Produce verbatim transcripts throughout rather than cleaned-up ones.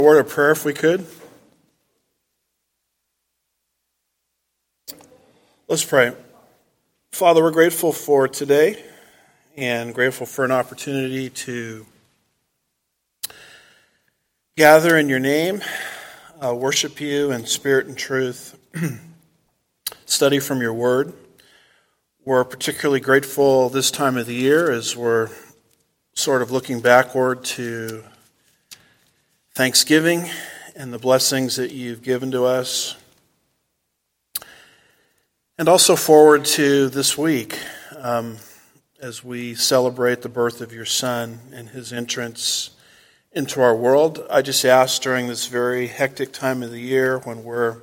A word of prayer if we could. Let's pray. Father, we're grateful for today and grateful for an opportunity to gather in your name, uh, worship you in spirit and truth, study from your word. We're particularly grateful this time of the year as we're sort of looking backward to Thanksgiving and the blessings that you've given to us. And also forward to this week um, as we celebrate the birth of your Son and his entrance into our world. I just ask during this very hectic time of the year when we're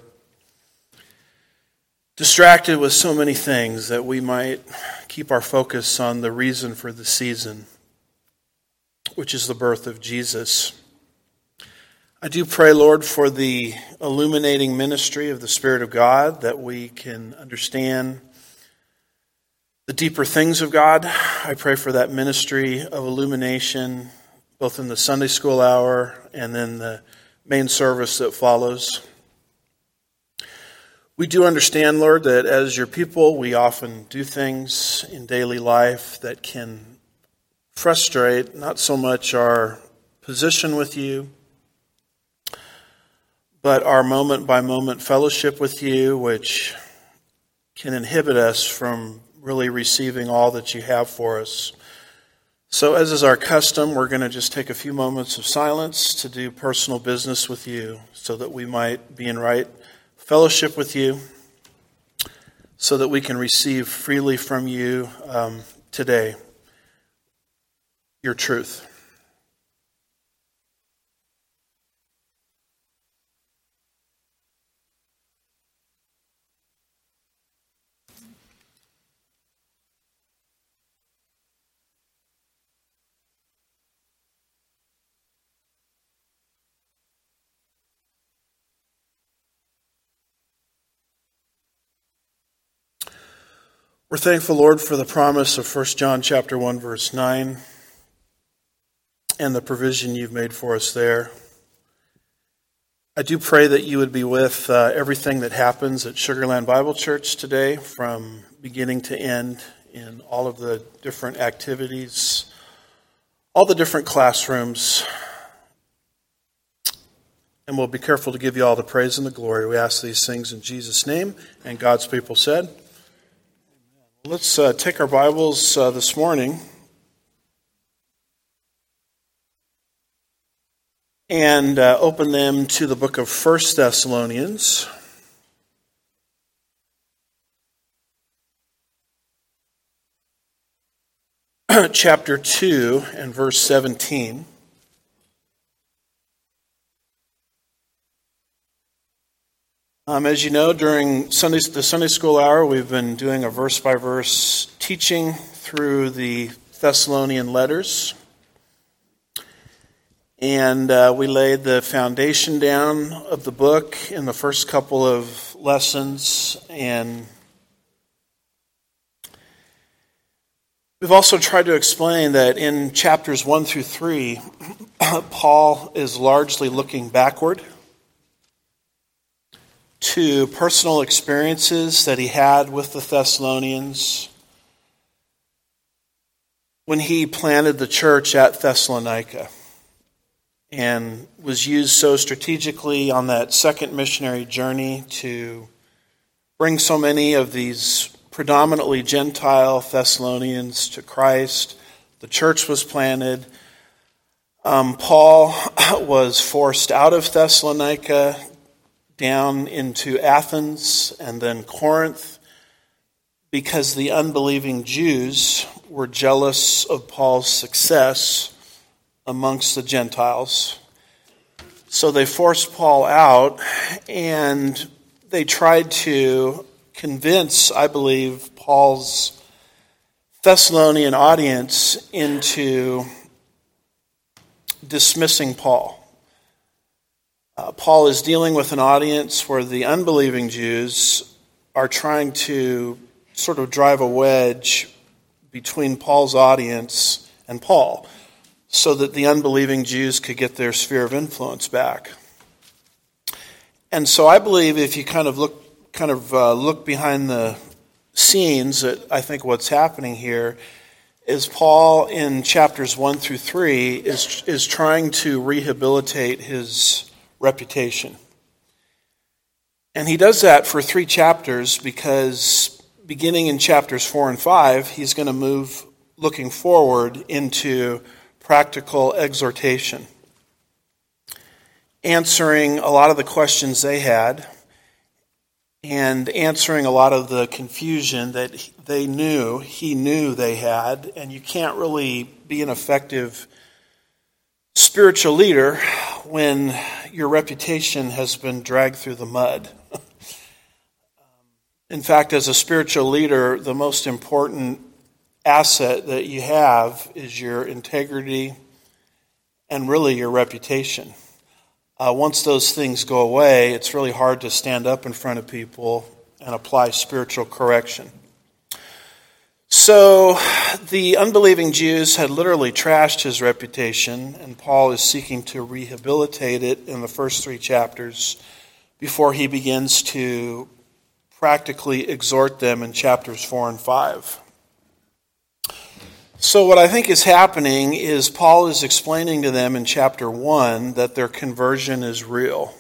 distracted with so many things that we might keep our focus on the reason for the season, which is the birth of Jesus. I do pray, Lord, for the illuminating ministry of the Spirit of God, that we can understand the deeper things of God. I pray for that ministry of illumination, both in the Sunday school hour and then the main service that follows. We do understand, Lord, that as your people, we often do things in daily life that can frustrate not so much our position with you, but our moment-by-moment fellowship with you, which can inhibit us from really receiving all that you have for us. So as is our custom, we're going to just take a few moments of silence to do personal business with you so that we might be in right fellowship with you, so that we can receive freely from you um, today your truth. We're thankful, Lord, for the promise of First John chapter one, verse nine, and the provision you've made for us there. I do pray that you would be with uh, everything that happens at Sugarland Bible Church today, from beginning to end, in all of the different activities, all the different classrooms. And we'll be careful to give you all the praise and the glory. We ask these things in Jesus' name, and God's people said. Let's uh, take our Bibles uh, this morning and uh, open them to the book of First Thessalonians. Chapter two and verse seventeen. Um, as you know, during Sunday, the Sunday school hour, we've been doing a verse-by-verse teaching through the Thessalonian letters. And uh, we laid the foundation down of the book in the first couple of lessons. And we've also tried to explain that in chapters one through three, Paul is largely looking backward to personal experiences that he had with the Thessalonians when he planted the church at Thessalonica and was used so strategically on that second missionary journey to bring so many of these predominantly Gentile Thessalonians to Christ. The church was planted. Um, Paul was forced out of Thessalonica down into Athens and then Corinth because the unbelieving Jews were jealous of Paul's success amongst the Gentiles. So they forced Paul out, and they tried to convince, I believe, Paul's Thessalonian audience into dismissing Paul. Uh, Paul is dealing with an audience where the unbelieving Jews are trying to sort of drive a wedge between Paul's audience and Paul. so that the unbelieving Jews could get their sphere of influence back. And so I believe if you kind of look, kind of uh, look behind the scenes, at I think what's happening here is Paul in chapters one through three is is trying to rehabilitate his reputation. And he does that for three chapters because beginning in chapters four and five, he's going to move looking forward into practical exhortation, answering a lot of the questions they had and answering a lot of the confusion that they knew, he knew they had. And you can't really be an effective spiritual leader when your reputation has been dragged through the mud. In fact, as a spiritual leader, the most important asset that you have is your integrity and really your reputation. Uh, once those things go away, it's really hard to stand up in front of people and apply spiritual correction. So the unbelieving Jews had literally trashed his reputation, and Paul is seeking to rehabilitate it in the first three chapters before he begins to practically exhort them in chapters four and five. So what I think is happening is Paul is explaining to them in chapter one that their conversion is real.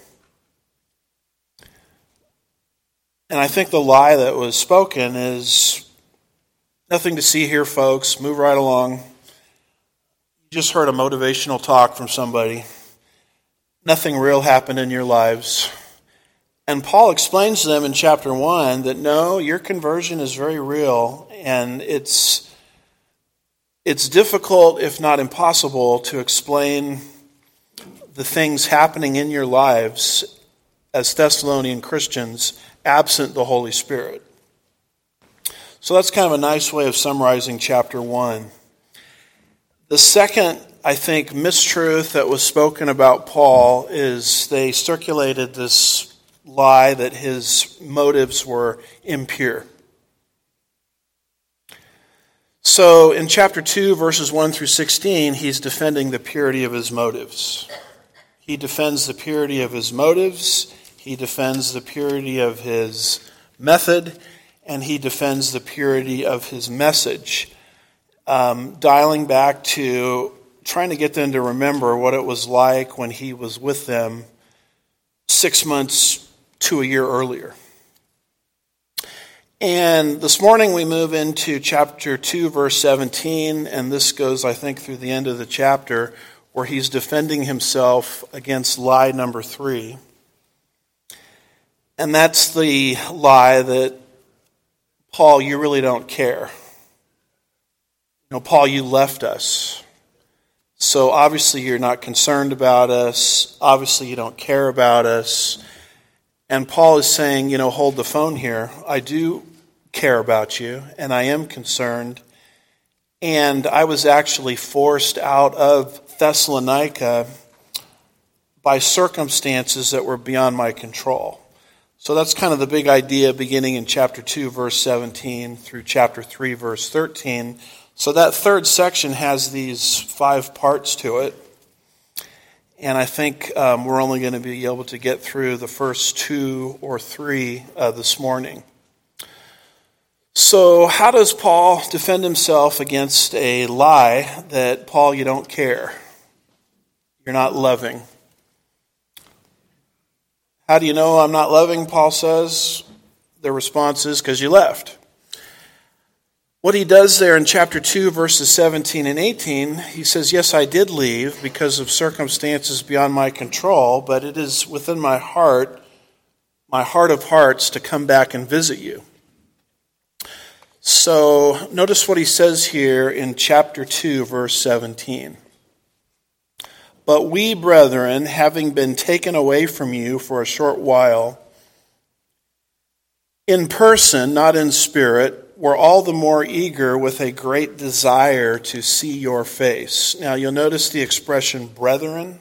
And I think the lie that was spoken is nothing to see here, folks. Move right along. You just heard a motivational talk from somebody. Nothing real happened in your lives. And Paul explains to them in chapter one that no, your conversion is very real, and it's It's difficult, if not impossible, to explain the things happening in your lives as Thessalonian Christians absent the Holy Spirit. So that's kind of a nice way of summarizing chapter one. The second, I think, mistruth that was spoken about Paul is they circulated this lie that his motives were impure. So in chapter two, verses one through sixteen, he's defending the purity of his motives. He defends the purity of his motives, he defends the purity of his method, and he defends the purity of his message, um, dialing back to trying to get them to remember what it was like when he was with them six months to a year earlier. And this morning we move into chapter two, verse seventeen, and this goes, I think, through the end of the chapter, where he's defending himself against lie number three. And that's the lie that, Paul, you really don't care. You know, Paul, you left us. So obviously you're not concerned about us. Obviously you don't care about us. And Paul is saying, you know, hold the phone here. I do care about you, and I am concerned. And I was actually forced out of Thessalonica by circumstances that were beyond my control. So that's kind of the big idea beginning in chapter two, verse seventeen through chapter three, verse thirteen. So that third section has these five parts to it. And I think um, we're only going to be able to get through the first two or three uh, this morning. So how does Paul defend himself against a lie that, Paul, you don't care? You're not loving. How do you know I'm not loving, Paul says? The response is because you left. What he does there in chapter two, verses seventeen and eighteen, he says, yes, I did leave because of circumstances beyond my control, but it is within my heart, my heart of hearts, to come back and visit you. So notice what he says here in chapter two, verse seventeen. But we, brethren, having been taken away from you for a short while, in person, not in spirit, we're all the more eager with a great desire to see your face. Now you'll notice the expression brethren.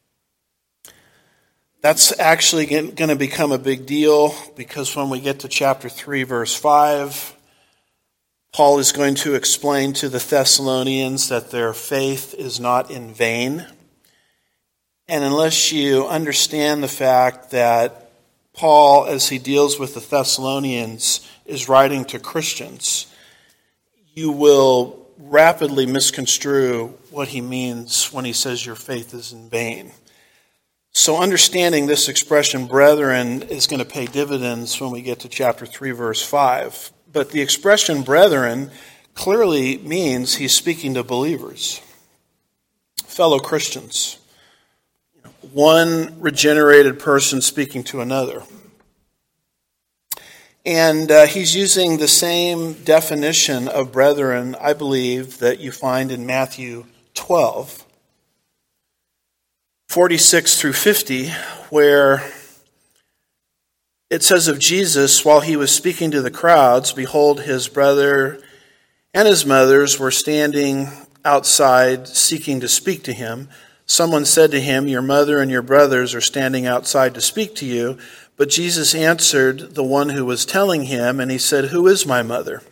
That's actually going to become a big deal because when we get to chapter three, verse five, Paul is going to explain to the Thessalonians that their faith is not in vain. And unless you understand the fact that Paul, as he deals with the Thessalonians, is writing to Christians, you will rapidly misconstrue what he means when he says your faith is in vain. So understanding this expression, brethren, is going to pay dividends when we get to chapter three, verse five. But the expression brethren clearly means he's speaking to believers, fellow Christians. One regenerated person speaking to another. And uh, he's using the same definition of brethren, I believe, that you find in Matthew twelve, forty-six through fifty, where it says of Jesus, while he was speaking to the crowds, behold, his brother and his mothers were standing outside seeking to speak to him. Someone said to him, your mother and your brothers are standing outside to speak to you. But Jesus answered the one who was telling him, and he said, who is my mother?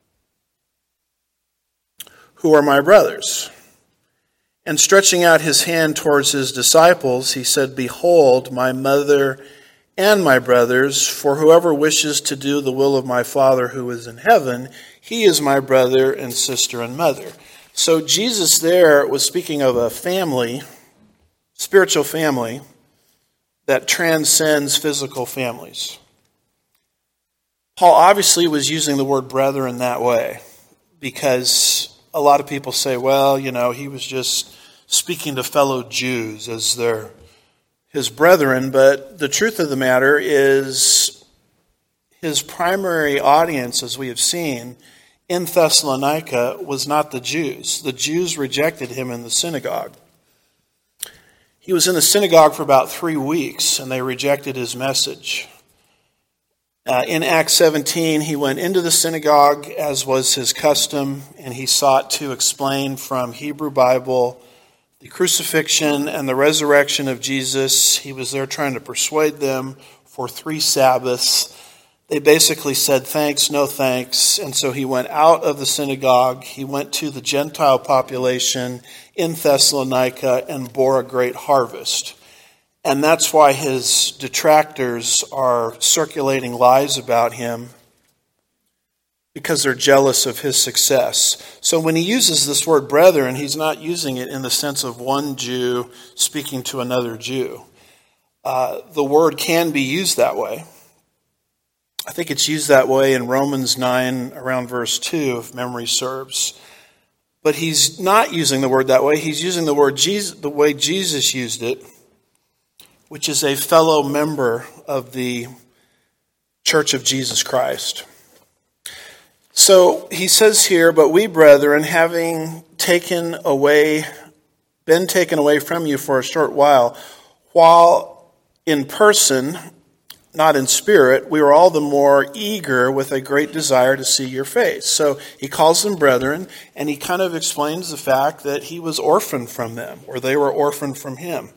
Who are my brothers? And stretching out his hand towards his disciples, he said, behold, my mother and my brothers, for whoever wishes to do the will of my Father who is in heaven, he is my brother and sister and mother. So Jesus there was speaking of a family, spiritual family, that transcends physical families. Paul obviously was using the word brother in that way because a lot of people say, well, you know, he was just speaking to fellow Jews as their his brethren, but the truth of the matter is his primary audience, as we have seen, in Thessalonica was not the Jews. The Jews rejected him in the synagogue. He was in the synagogue for about three weeks, and they rejected his message. Uh, in Acts seventeen, he went into the synagogue, as was his custom, and he sought to explain from Hebrew Bible the crucifixion and the resurrection of Jesus. He was there trying to persuade them for three Sabbaths. They basically said, thanks, no thanks. And so he went out of the synagogue. He went to the Gentile population in Thessalonica and bore a great harvest. And that's why his detractors are circulating lies about him, because they're jealous of his success. So when he uses this word brethren, he's not using it in the sense of one Jew speaking to another Jew. Uh, the word can be used that way. I think it's used that way in Romans nine, around verse two, if memory serves. But he's not using the word that way. He's using the word Jesus, the way Jesus used it, which is a fellow member of the Church of Jesus Christ. So he says here, but we, brethren, having taken away, been taken away from you for a short while, while in person, not in spirit, we were all the more eager with a great desire to see your face. So he calls them brethren, and he kind of explains the fact that he was orphaned from them, or they were orphaned from him.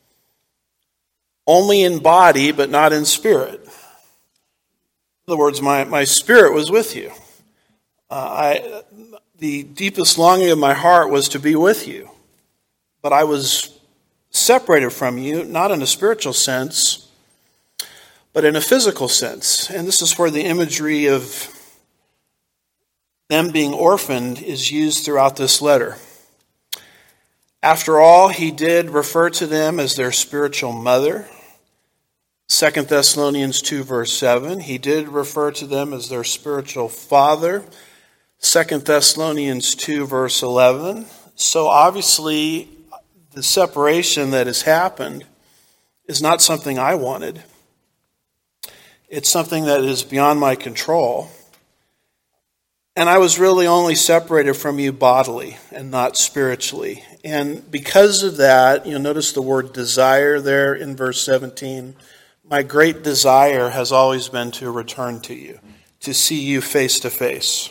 Only in body, but not in spirit. In other words, my, my spirit was with you. Uh, I, the deepest longing of my heart was to be with you. But I was separated from you, not in a spiritual sense, but in a physical sense. And this is where the imagery of them being orphaned is used throughout this letter. After all, he did refer to them as their spiritual mother. Second Thessalonians two, verse seven. He did refer to them as their spiritual father. Second Thessalonians two, verse eleven. So obviously, the separation that has happened is not something I wanted. It's something that is beyond my control. And I was really only separated from you bodily and not spiritually. And because of that, you'll notice the word desire there in verse seventeen. My great desire has always been to return to you, to see you face to face.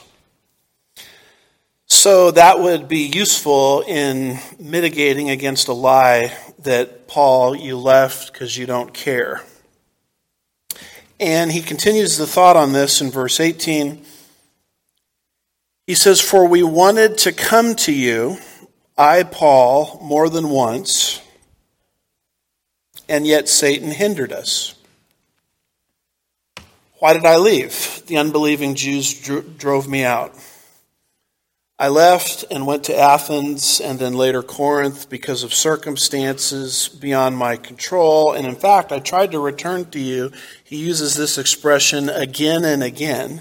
So that would be useful in mitigating against a lie that, Paul, you left because you don't care. And he continues the thought on this in verse eighteen. He says, "For we wanted to come to you, I, Paul, more than once, and yet Satan hindered us." Why did I leave? The unbelieving Jews dro- drove me out. I left and went to Athens and then later Corinth because of circumstances beyond my control. And in fact, I tried to return to you. He uses this expression again and again.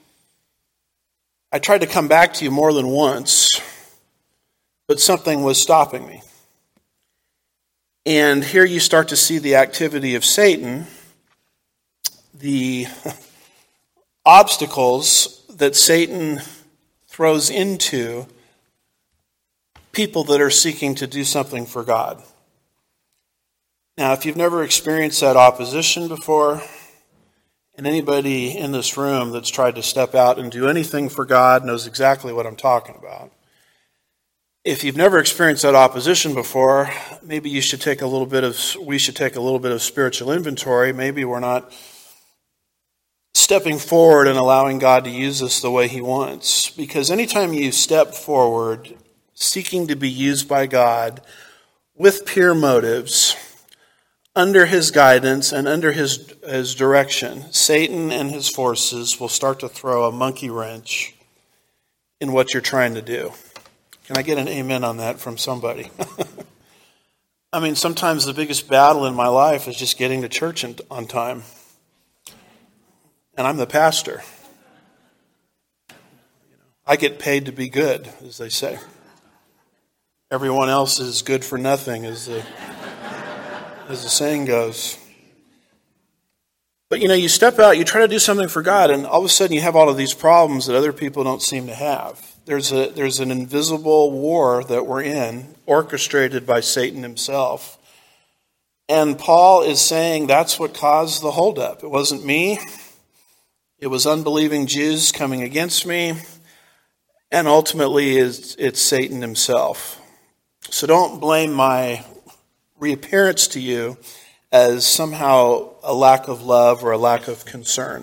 I tried to come back to you more than once, but something was stopping me. And here you start to see the activity of Satan, the obstacles that Satan throws into people that are seeking to do something for God. Now, if you've never experienced that opposition before, and anybody in this room that's tried to step out and do anything for God knows exactly what I'm talking about. If you've never experienced that opposition before, maybe you should take a little bit of, we should take a little bit of spiritual inventory. Maybe we're not stepping forward and allowing God to use us the way He wants. Because anytime you step forward, seeking to be used by God with pure motives, under His guidance and under His, his direction, Satan and his forces will start to throw a monkey wrench in what you're trying to do. Can I get an amen on that from somebody? I mean, sometimes the biggest battle in my life is just getting to church on time. And I'm the pastor. I get paid to be good, as they say. Everyone else is good for nothing, as the, as the saying goes. But you know, you step out, you try to do something for God, and all of a sudden you have all of these problems that other people don't seem to have. There's a there's an invisible war that we're in, orchestrated by Satan himself. And Paul is saying that's what caused the holdup. It wasn't me. It was unbelieving Jews coming against me. And ultimately, it's, it's Satan himself. So don't blame my reappearance to you as somehow a lack of love or a lack of concern.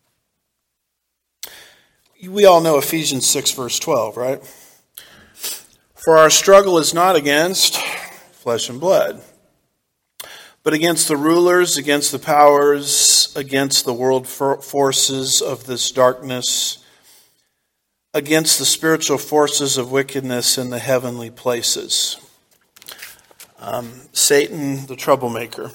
We all know Ephesians six, verse twelve, right? For our struggle is not against flesh and blood, but against the rulers, against the powers, against the world forces of this darkness, against the spiritual forces of wickedness in the heavenly places. Um, Satan, the troublemaker.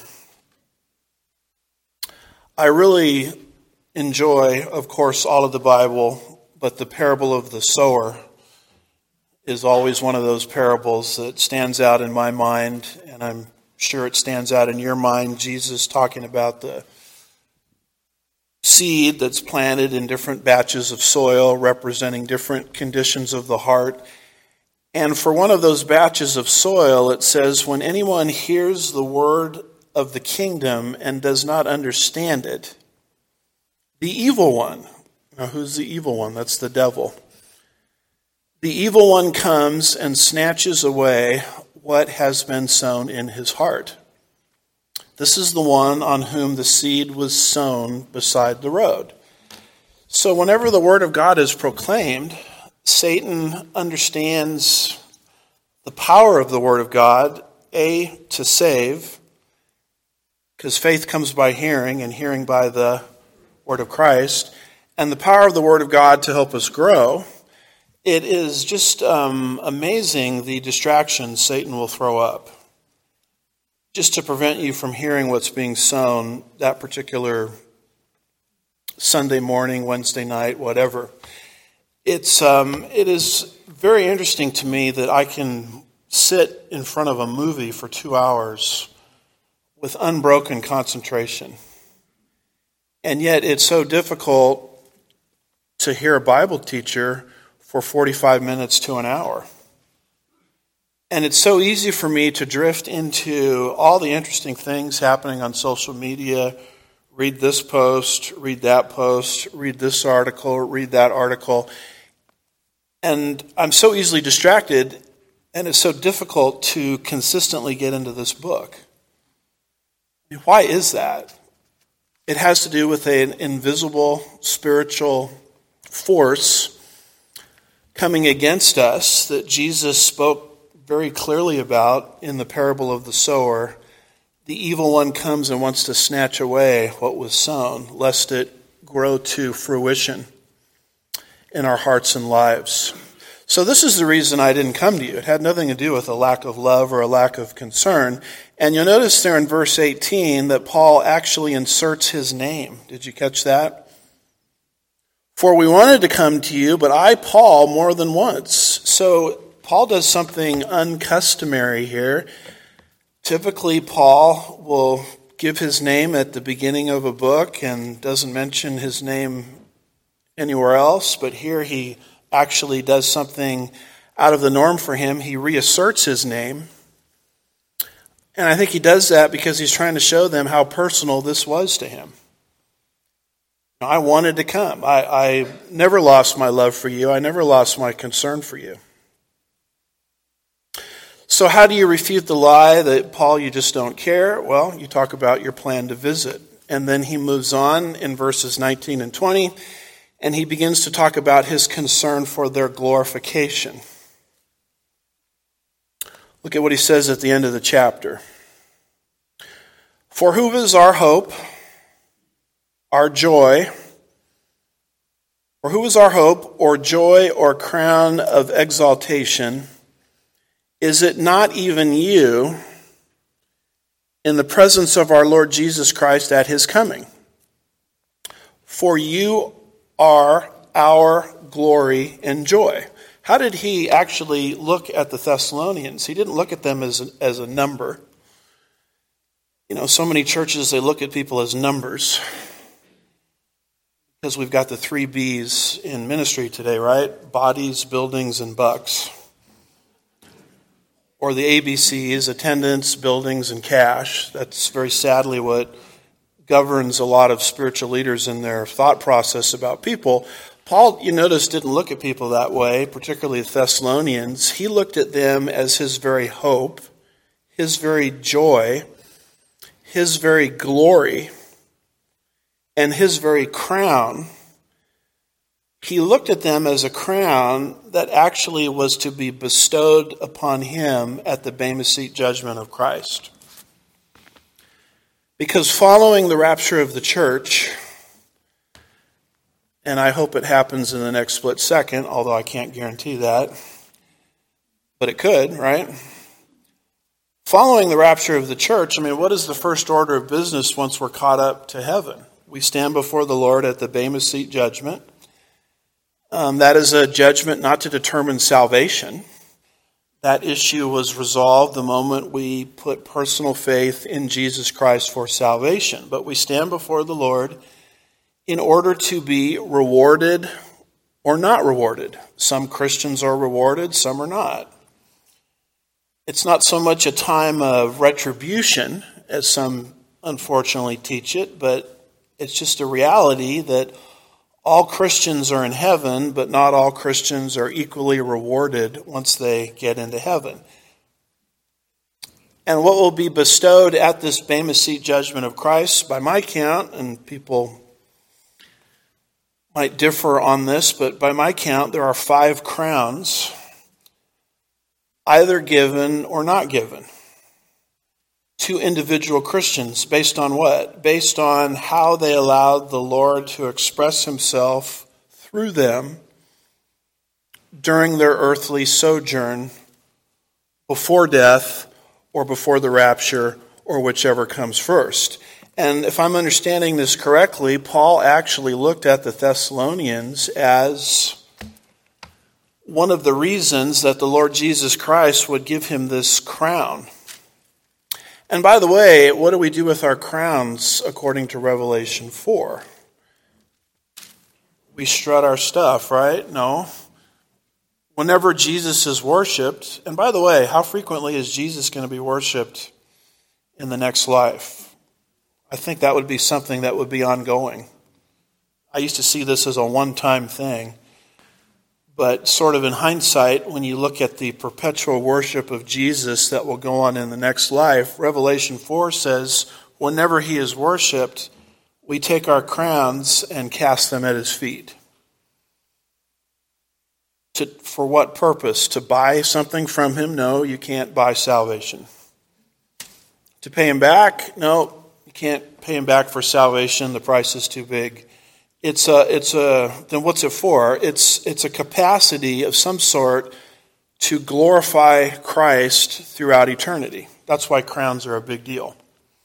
I really enjoy, of course, all of the Bible, but the parable of the sower is always one of those parables that stands out in my mind, and I'm sure it stands out in your mind. Jesus talking about the seed that's planted in different batches of soil representing different conditions of the heart. And for one of those batches of soil, it says, when anyone hears the word of the kingdom and does not understand it, the evil one. Now, who's the evil one? That's the devil. The evil one comes and snatches away what has been sown in his heart. This is the one on whom the seed was sown beside the road. So whenever the word of God is proclaimed, Satan understands the power of the word of God, A, to save, because faith comes by hearing, and hearing by the word of Christ, and the power of the word of God to help us grow. It is just um, amazing the distractions Satan will throw up just to prevent you from hearing what's being sown that particular Sunday morning, Wednesday night, whatever. It's um, it is very interesting to me that I can sit in front of a movie for two hours with unbroken concentration. And yet it's so difficult to hear a Bible teacher for forty-five minutes to an hour. And it's so easy for me to drift into all the interesting things happening on social media, read this post, read that post, read this article, read that article. And I'm so easily distracted, and it's so difficult to consistently get into this book. I mean, why is that? It has to do with an invisible spiritual force coming against us that Jesus spoke very clearly about in the parable of the sower. The evil one comes and wants to snatch away what was sown, lest it grow to fruition in our hearts and lives. So this is the reason I didn't come to you. It had nothing to do with a lack of love or a lack of concern. And you'll notice there in verse eighteen that Paul actually inserts his name. Did you catch that? For we wanted to come to you, but I, Paul, more than once. So Paul does something uncustomary here. Typically, Paul will give his name at the beginning of a book and doesn't mention his name anywhere else, but here he actually does something out of the norm for him. He reasserts his name. And I think he does that because he's trying to show them how personal this was to him. I wanted to come. I, I never lost my love for you. I never lost my concern for you. So how do you refute the lie that, Paul, you just don't care? Well, you talk about your plan to visit. And then he moves on in verses nineteen and twenty, and he begins to talk about his concern for their glorification. Look at what he says at the end of the chapter. For who is our hope, our joy, or who is our hope, or joy, or crown of exaltation? Is it not even you in the presence of our Lord Jesus Christ at his coming? For you are our glory and joy. How did he actually look at the Thessalonians? He didn't look at them as a, as a number. You know, so many churches, they look at people as numbers. Because we've got the three B's in ministry today, right? Bodies, buildings, and bucks. Or the A B Cs, attendance, buildings, and cash. That's very sadly what governs a lot of spiritual leaders in their thought process about people. Paul, you notice, didn't look at people that way, particularly the Thessalonians. He looked at them as his very hope, his very joy, his very glory, and his very crown. He looked at them as a crown that actually was to be bestowed upon him at the Bema Seat judgment of Christ. Because following the rapture of the church, and I hope it happens in the next split second, although I can't guarantee that, but it could, right? Following the rapture of the church, I mean, what is the first order of business once we're caught up to heaven? We stand before the Lord at the Bema Seat judgment. Um, that is a judgment not to determine salvation. That issue was resolved the moment we put personal faith in Jesus Christ for salvation. But we stand before the Lord in order to be rewarded or not rewarded. Some Christians are rewarded, some are not. It's not so much a time of retribution, as some unfortunately teach it, but it's just a reality that all Christians are in heaven, but not all Christians are equally rewarded once they get into heaven. And what will be bestowed at this Bema Seat judgment of Christ, by my count, and people might differ on this, but by my count, there are five crowns, either given or not given, to individual Christians. Based on what? Based on how they allowed the Lord to express himself through them during their earthly sojourn before death or before the rapture, or whichever comes first. And if I'm understanding this correctly, Paul actually looked at the Thessalonians as one of the reasons that the Lord Jesus Christ would give him this crown. And by the way, what do we do with our crowns according to Revelation four? We strut our stuff, right? No. Whenever Jesus is worshipped, and by the way, how frequently is Jesus going to be worshipped in the next life? I think that would be something that would be ongoing. I used to see this as a one-time thing. But sort of in hindsight, when you look at the perpetual worship of Jesus that will go on in the next life, Revelation four says, whenever he is worshipped, we take our crowns and cast them at his feet. To, for what purpose? To buy something from him? No, you can't buy salvation. To pay him back? No, you can't pay him back for salvation. The price is too big. It's a, it's a, then what's it for? It's, it's a capacity of some sort to glorify Christ throughout eternity. That's why crowns are a big deal.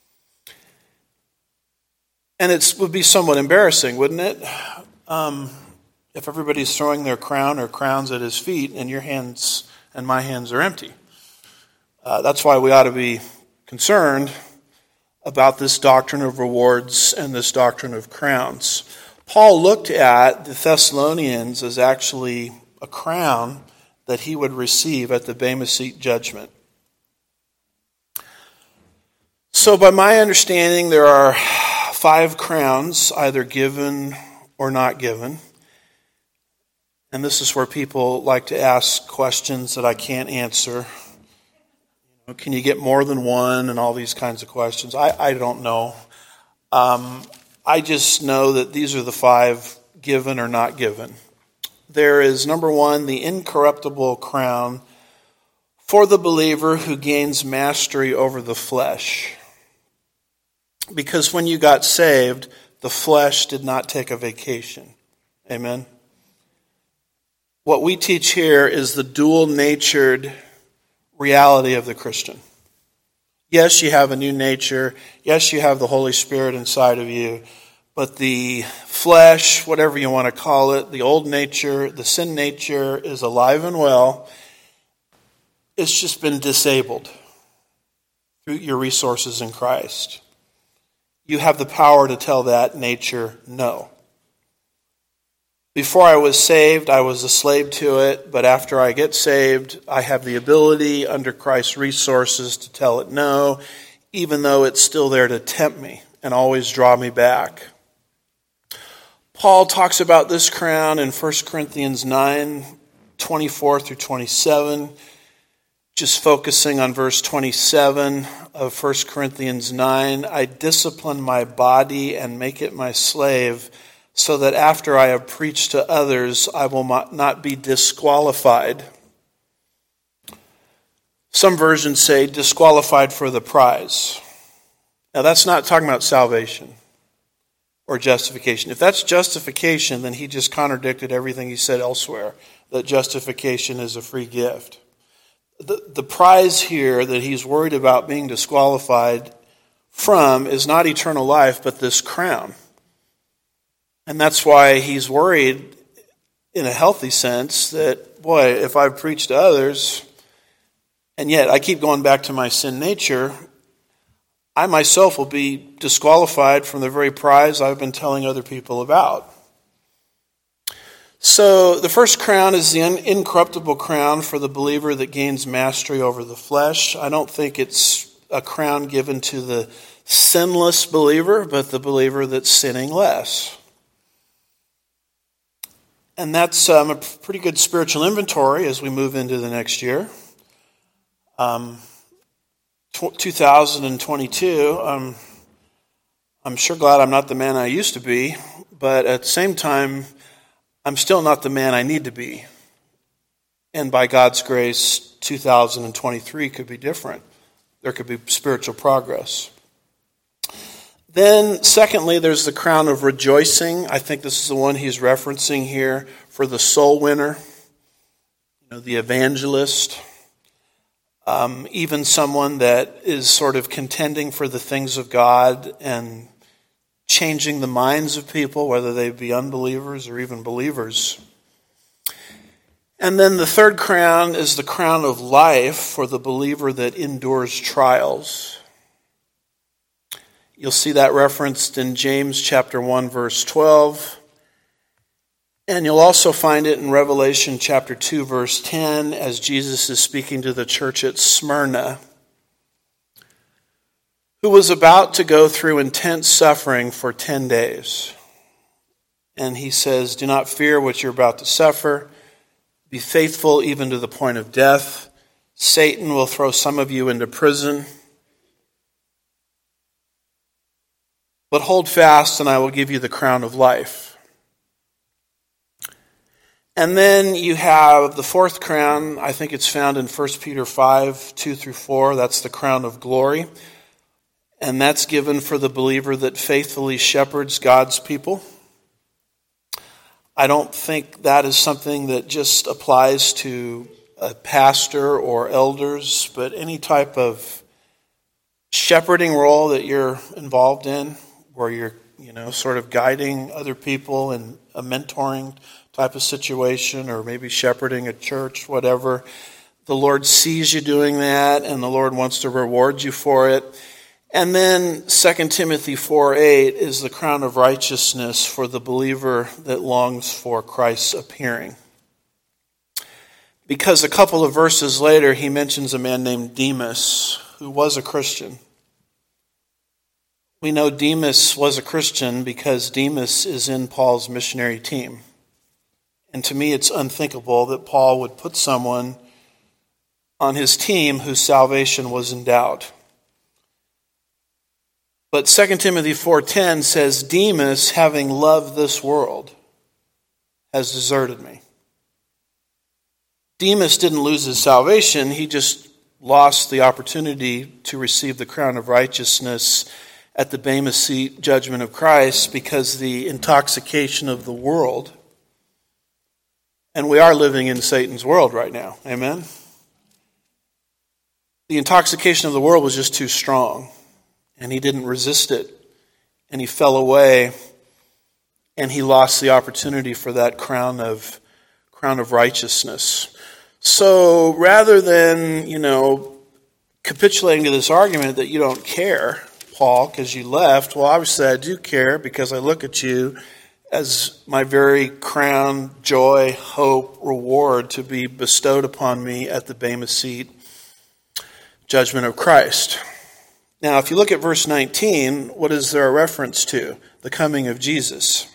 And it would be somewhat embarrassing, wouldn't it? Um, if everybody's throwing their crown or crowns at his feet and your hands and my hands are empty. Uh, that's why we ought to be concerned about this doctrine of rewards and this doctrine of crowns. Paul looked at the Thessalonians as actually a crown that he would receive at the Bema Seat judgment. So by my understanding, there are five crowns, either given or not given. And this is where people like to ask questions that I can't answer. You know, can you get more than one and all these kinds of questions? I, I don't know. Um, I just know that these are the five given or not given. There is, number one, the incorruptible crown for the believer who gains mastery over the flesh. Because when you got saved, the flesh did not take a vacation. Amen? What we teach here is the dual-natured reality of the Christian. Yes, you have a new nature. Yes, you have the Holy Spirit inside of you. But the flesh, whatever you want to call it, the old nature, the sin nature is alive and well. It's just been disabled through your resources in Christ. You have the power to tell that nature no. Before I was saved, I was a slave to it, but after I get saved, I have the ability under Christ's resources to tell it no, even though it's still there to tempt me and always draw me back. Paul talks about this crown in First Corinthians nine, twenty-four through twenty-seven, just focusing on verse twenty-seven of First Corinthians nine. I discipline my body and make it my slave, so that after I have preached to others, I will not be disqualified. Some versions say disqualified for the prize. Now that's not talking about salvation or justification. If that's justification, then he just contradicted everything he said elsewhere, that justification is a free gift. The, the prize here that he's worried about being disqualified from is not eternal life, but this crown. And that's why he's worried, in a healthy sense, that, boy, if I've preached to others, and yet I keep going back to my sin nature, I myself will be disqualified from the very prize I've been telling other people about. So the first crown is the incorruptible crown for the believer that gains mastery over the flesh. I don't think it's a crown given to the sinless believer, but the believer that's sinning less. And that's um, a pretty good spiritual inventory as we move into the next year. Um, two thousand twenty-two, um, I'm sure glad I'm not the man I used to be, but at the same time, I'm still not the man I need to be. And by God's grace, two thousand twenty-three could be different. There could be spiritual progress. Then, secondly, there's the crown of rejoicing. I think this is the one he's referencing here for the soul winner, you know, the evangelist, um, even someone that is sort of contending for the things of God and changing the minds of people, whether they be unbelievers or even believers. And then the third crown is the crown of life for the believer that endures trials. You'll see that referenced in James chapter one, verse twelve. And you'll also find it in Revelation chapter two, verse ten, as Jesus is speaking to the church at Smyrna, who was about to go through intense suffering for ten days. And he says, do not fear what you're about to suffer. Be faithful even to the point of death. Satan will throw some of you into prison. But hold fast, and I will give you the crown of life. And then you have the fourth crown. I think it's found in First Peter five, two through four. That's the crown of glory. And that's given for the believer that faithfully shepherds God's people. I don't think that is something that just applies to a pastor or elders, but any type of shepherding role that you're involved in, where you're, you know, sort of guiding other people in a mentoring type of situation, or maybe shepherding a church, whatever. The Lord sees you doing that, and the Lord wants to reward you for it. And then Second Timothy four eight is the crown of righteousness for the believer that longs for Christ's appearing. Because a couple of verses later, he mentions a man named Demas, who was a Christian. We know Demas was a Christian because Demas is in Paul's missionary team. And to me, it's unthinkable that Paul would put someone on his team whose salvation was in doubt. But Second Timothy four ten says, Demas, having loved this world, has deserted me. Demas didn't lose his salvation. He just lost the opportunity to receive the crown of righteousness at the Bema Seat judgment of Christ because the intoxication of the world. And we are living in Satan's world right now. Amen? The intoxication of the world was just too strong. And he didn't resist it. And he fell away. And he lost the opportunity for that crown of crown of righteousness. So rather than, you know, capitulating to this argument that you don't care, Paul, because you left, well, obviously I do care because I look at you as my very crown, joy, hope, reward to be bestowed upon me at the Bema Seat judgment of Christ. Now, if you look at verse nineteen, what is there a reference to? The coming of Jesus.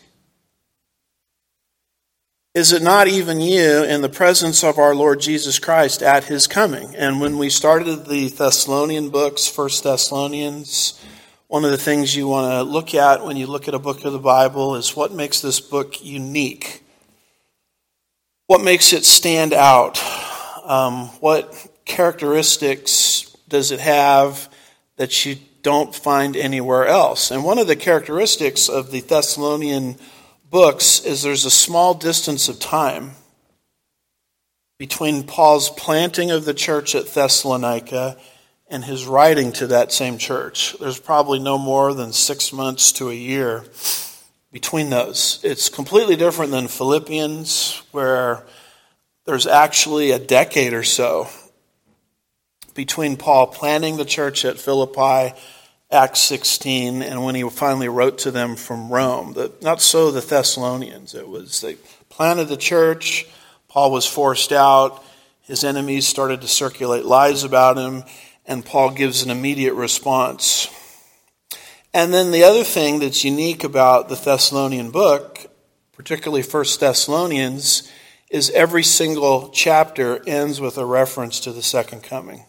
Is it not even you in the presence of our Lord Jesus Christ at his coming? And when we started the Thessalonian books, First Thessalonians, one of the things you want to look at when you look at a book of the Bible is what makes this book unique. What makes it stand out? Um, what characteristics does it have that you don't find anywhere else? And one of the characteristics of the Thessalonian books is there's a small distance of time between Paul's planting of the church at Thessalonica and his writing to that same church. There's probably no more than six months to a year between those. It's completely different than Philippians, where there's actually a decade or so between Paul planting the church at Philippi, Acts sixteen, and when he finally wrote to them from Rome. The, not so the Thessalonians. It was they planted the church, Paul was forced out, his enemies started to circulate lies about him, and Paul gives an immediate response. And then the other thing that's unique about the Thessalonian book, particularly First Thessalonians, is every single chapter ends with a reference to the second coming.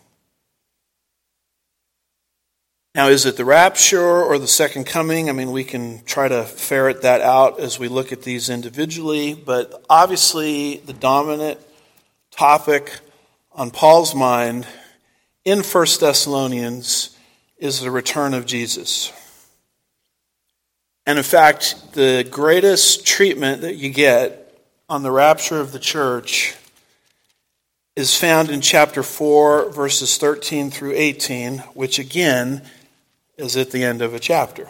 Now, is it the rapture or the second coming? I mean, we can try to ferret that out as we look at these individually, but obviously the dominant topic on Paul's mind in First Thessalonians is the return of Jesus. And in fact, the greatest treatment that you get on the rapture of the church is found in chapter four, verses thirteen through eighteen, which again is at the end of a chapter.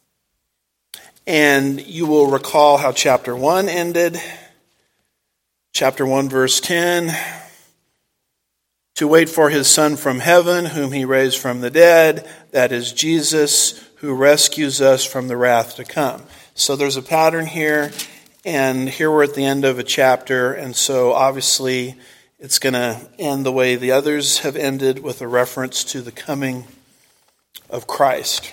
And you will recall how chapter one ended. Chapter one, verse ten, to wait for his Son from heaven, whom he raised from the dead, that is Jesus, who rescues us from the wrath to come. So there's a pattern here, and here we're at the end of a chapter, and so obviously it's going to end the way the others have ended, with a reference to the coming of Christ.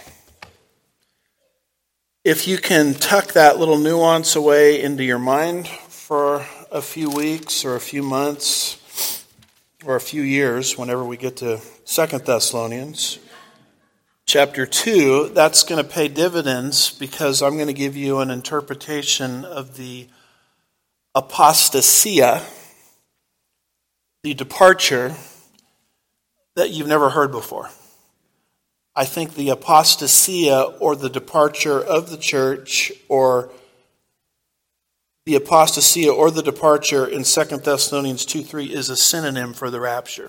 If you can tuck that little nuance away into your mind for a few weeks or a few months or a few years, whenever we get to Second Thessalonians chapter two, that's going to pay dividends, because I'm going to give you an interpretation of the apostasia, the departure, that you've never heard before. I think the apostasia, or the departure of the church, or the apostasia or the departure in Second Thessalonians two three is a synonym for the rapture.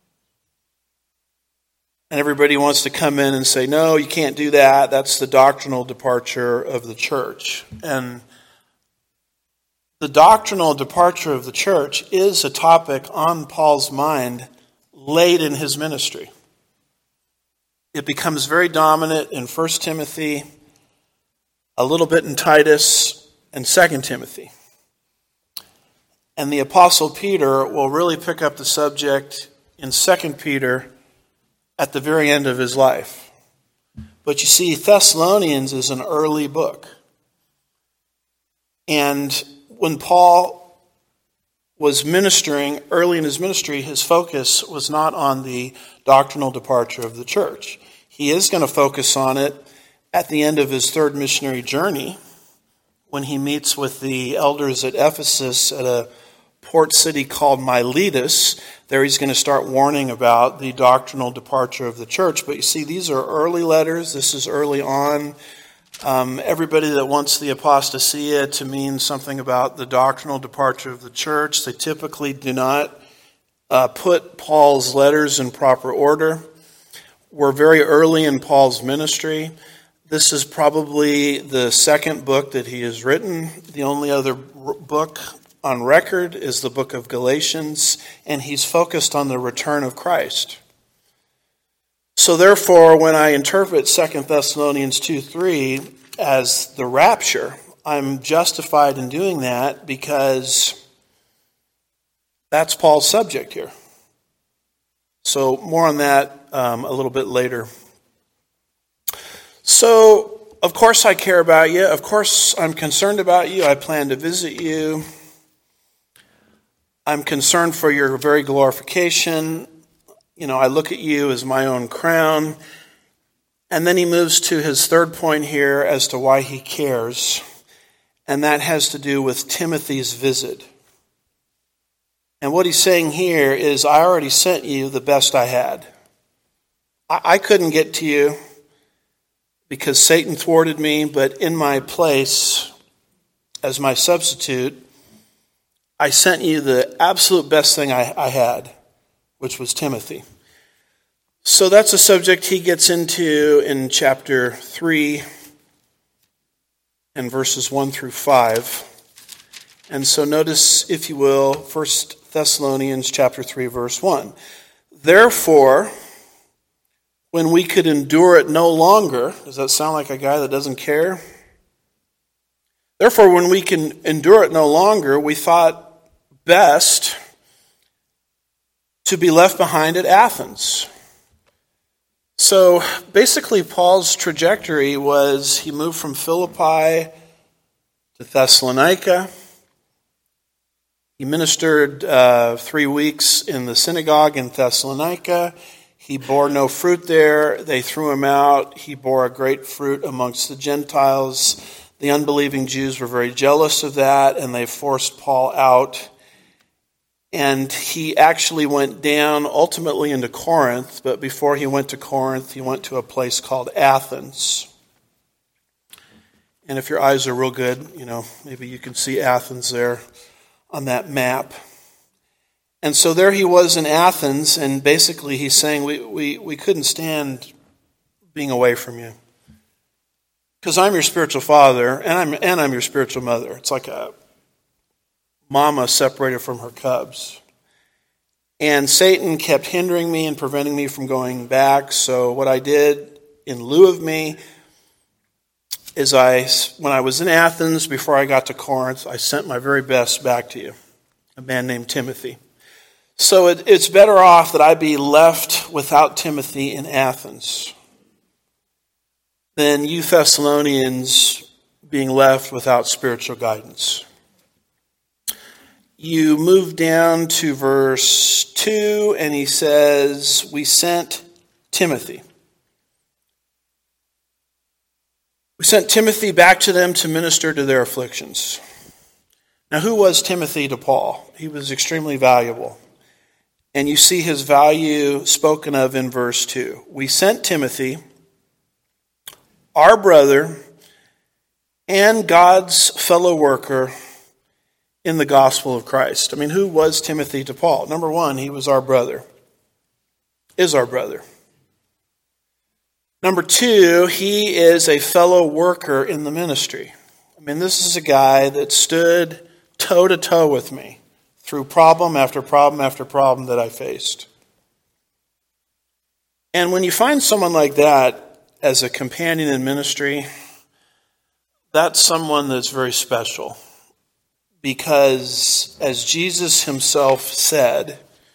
And everybody wants to come in and say, no, you can't do that. That's the doctrinal departure of the church. And the doctrinal departure of the church is a topic on Paul's mind late in his ministry. It becomes very dominant in First Timothy, a little bit in Titus, and Second Timothy. And the Apostle Peter will really pick up the subject in Second Peter at the very end of his life. But you see, Thessalonians is an early book. And when Paul was ministering early in his ministry, his focus was not on the doctrinal departure of the church. He is going to focus on it at the end of his third missionary journey, when he meets with the elders at Ephesus at a port city called Miletus. There he's going to start warning about the doctrinal departure of the church. But you see, these are early letters. This is early on. Um, everybody that wants the apostasia to mean something about the doctrinal departure of the church, they typically do not uh, put Paul's letters in proper order. We're very early in Paul's ministry. This is probably the second book that he has written. The only other book on record is the book of Galatians, and he's focused on the return of Christ. So therefore, when I interpret Second Thessalonians two three as the rapture, I'm justified in doing that because that's Paul's subject here. So more on that um, a little bit later. So, of course I care about you. Of course I'm concerned about you. I plan to visit you. I'm concerned for your very glorification. You know, I look at you as my own crown. And then he moves to his third point here as to why he cares. And that has to do with Timothy's visit. And what he's saying here is, I already sent you the best I had. I, I couldn't get to you because Satan thwarted me, but in my place, as my substitute, I sent you the absolute best thing I, I had, which was Timothy. So that's a subject he gets into in chapter three and verses one through five. And so notice, if you will, First Thessalonians chapter three, verse one. Therefore, when we could endure it no longer, does that sound like a guy that doesn't care? Therefore, when we can endure it no longer, we thought best to be left behind at Athens. So basically, Paul's trajectory was he moved from Philippi to Thessalonica. He ministered uh, three weeks in the synagogue in Thessalonica. He bore no fruit there. They threw him out. He bore a great fruit amongst the Gentiles. The unbelieving Jews were very jealous of that, and they forced Paul out. And he actually went down ultimately into Corinth, but before he went to Corinth, he went to a place called Athens. And if your eyes are real good, you know, maybe you can see Athens there on that map. And so there he was in Athens, and basically he's saying, we, we, we couldn't stand being away from you. Because I'm your spiritual father, and I'm and I'm your spiritual mother. It's like a mama separated from her cubs. And Satan kept hindering me and preventing me from going back. So what I did in lieu of me is I, when I was in Athens, before I got to Corinth, I sent my very best back to you, a man named Timothy. So it, it's better off that I be left without Timothy in Athens than you Thessalonians being left without spiritual guidance. You move down to verse two, and he says, we sent Timothy. We sent Timothy back to them to minister to their afflictions. Now, who was Timothy to Paul? He was extremely valuable. And you see his value spoken of in verse two. We sent Timothy, our brother, and God's fellow worker in the gospel of Christ. I mean, who was Timothy to Paul? Number one, he was our brother, is our brother. Number two, he is a fellow worker in the ministry. I mean, this is a guy that stood toe to toe with me through problem after problem after problem that I faced. And when you find someone like that as a companion in ministry, that's someone that's very special. Because as Jesus himself said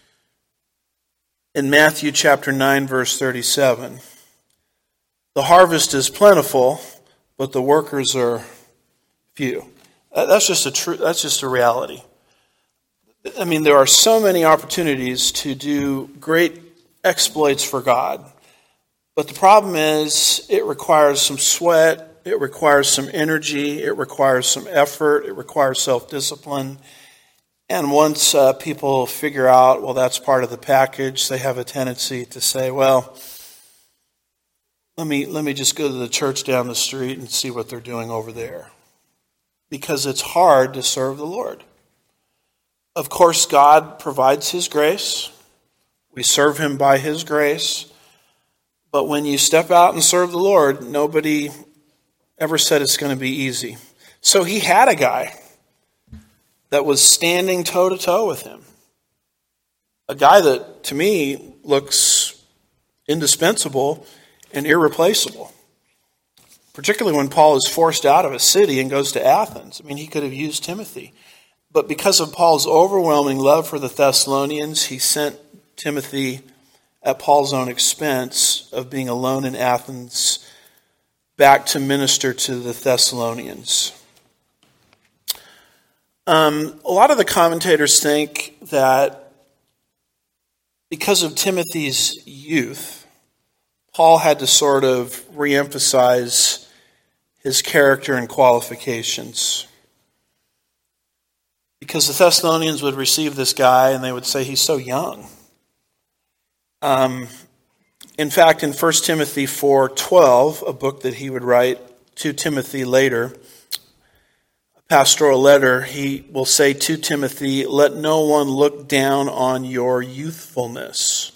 in Matthew chapter nine, verse thirty-seven, the harvest is plentiful, but the workers are few. That's just a true, that's just a reality. I mean, there are so many opportunities to do great exploits for God. But the problem is it requires some sweat, it requires some energy, it requires some effort, it requires self-discipline. And once uh, people figure out, well, that's part of the package, they have a tendency to say, well, let me let me just go to the church down the street and see what they're doing over there. Because it's hard to serve the Lord. Of course, God provides his grace. We serve him by his grace. But when you step out and serve the Lord, nobody ever said it's going to be easy. So he had a guy that was standing toe to toe with him. A guy that, to me, looks indispensable and irreplaceable. Particularly when Paul is forced out of a city and goes to Athens. I mean, he could have used Timothy. But because of Paul's overwhelming love for the Thessalonians, he sent Timothy at Paul's own expense of being alone in Athens back to minister to the Thessalonians. Um, a lot of the commentators think that because of Timothy's youth, Paul had to sort of reemphasize his character and qualifications. Because the Thessalonians would receive this guy and they would say, he's so young. Um, in fact, in First Timothy four twelve, a book that he would write to Timothy later, a pastoral letter, he will say to Timothy, let no one look down on your youthfulness,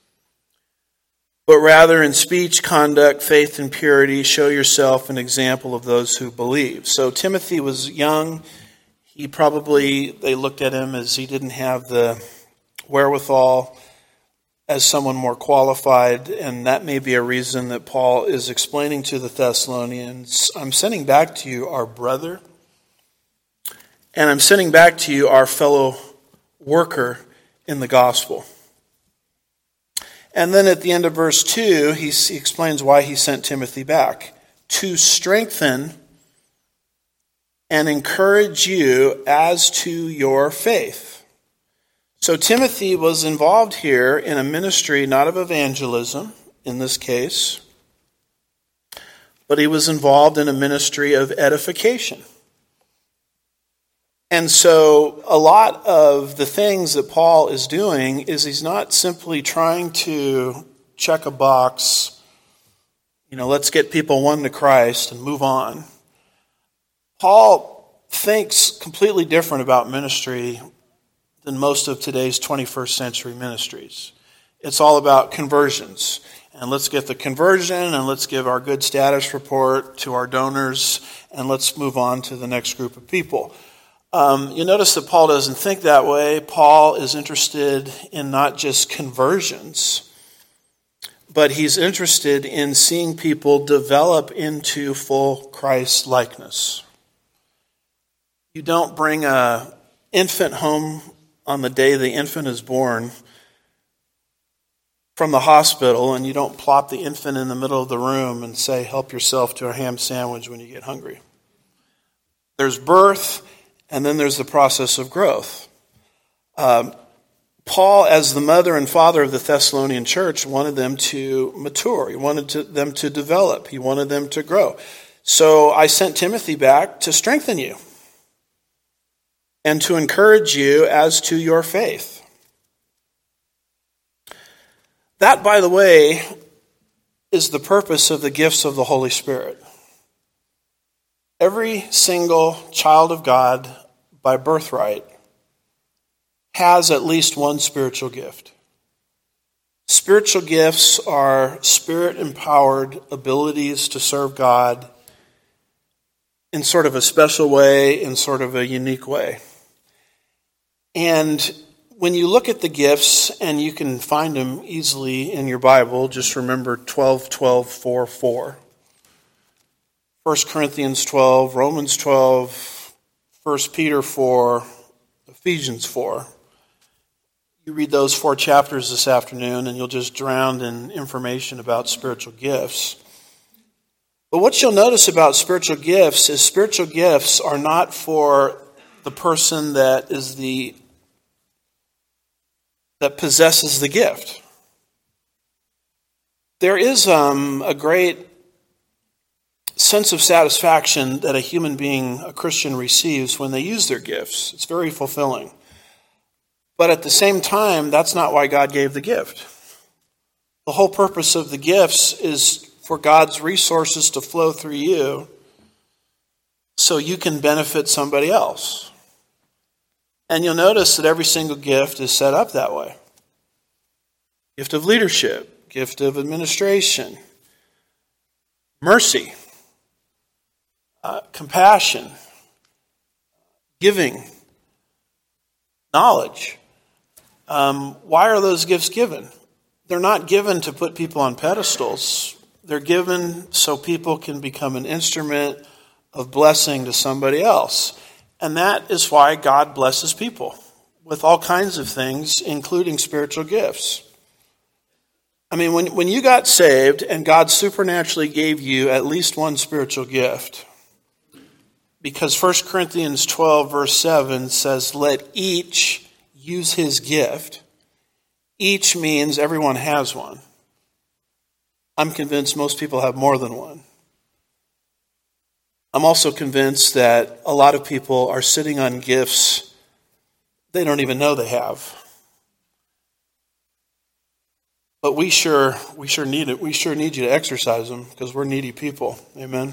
but rather in speech, conduct, faith, and purity, show yourself an example of those who believe. So Timothy was young. He probably, they looked at him as he didn't have the wherewithal as someone more qualified, and that may be a reason that Paul is explaining to the Thessalonians, I'm sending back to you our brother, and I'm sending back to you our fellow worker in the gospel. And then at the end of verse two, he explains why he sent Timothy back. To strengthen and encourage you as to your faith. So Timothy was involved here in a ministry not of evangelism, in this case, but he was involved in a ministry of edification. And so a lot of the things that Paul is doing is he's not simply trying to check a box, you know, let's get people won to Christ and move on. Paul thinks completely different about ministry than most of today's twenty-first century ministries. It's all about conversions. And let's get the conversion, and let's give our good status report to our donors, and let's move on to the next group of people. Um, you notice that Paul doesn't think that way. Paul is interested in not just conversions, but he's interested in seeing people develop into full Christ likeness. You don't bring an infant home on the day the infant is born from the hospital, and you don't plop the infant in the middle of the room and say, help yourself to a ham sandwich when you get hungry. There's birth, and then there's the process of growth. Um, Paul, as the mother and father of the Thessalonian church, wanted them to mature. He wanted to, them to develop. He wanted them to grow. So I sent Timothy back to strengthen you. and to encourage you as to your faith. That, by the way, is the purpose of the gifts of the Holy Spirit. Every single child of God by birthright has at least one spiritual gift. Spiritual gifts are spirit-empowered abilities to serve God in sort of a special way, in sort of a unique way. And when you look at the gifts, and you can find them easily in your Bible, just remember twelve, twelve, four, four. First Corinthians twelve, Romans twelve, First Peter four, Ephesians four. You read those four chapters this afternoon, and you'll just drown in information about spiritual gifts. But what you'll notice about spiritual gifts is spiritual gifts are not for the person that is the that possesses the gift. There is um, a great sense of satisfaction that a human being, a Christian, receives when they use their gifts. It's very fulfilling. But at the same time, that's not why God gave the gift. The whole purpose of the gifts is for God's resources to flow through you so you can benefit somebody else. And you'll notice that every single gift is set up that way. Gift of leadership, gift of administration, mercy, uh, compassion, giving, knowledge. Um, why are those gifts given? They're not given to put people on pedestals. They're given so people can become an instrument of blessing to somebody else. And that is why God blesses people with all kinds of things, including spiritual gifts. I mean, when, when you got saved and God supernaturally gave you at least one spiritual gift, because First Corinthians twelve verse seven says, let each use his gift. Each means everyone has one. I'm convinced most people have more than one. I'm also convinced that a lot of people are sitting on gifts they don't even know they have. But we sure we sure need it. We sure need you to exercise them because we're needy people. Amen.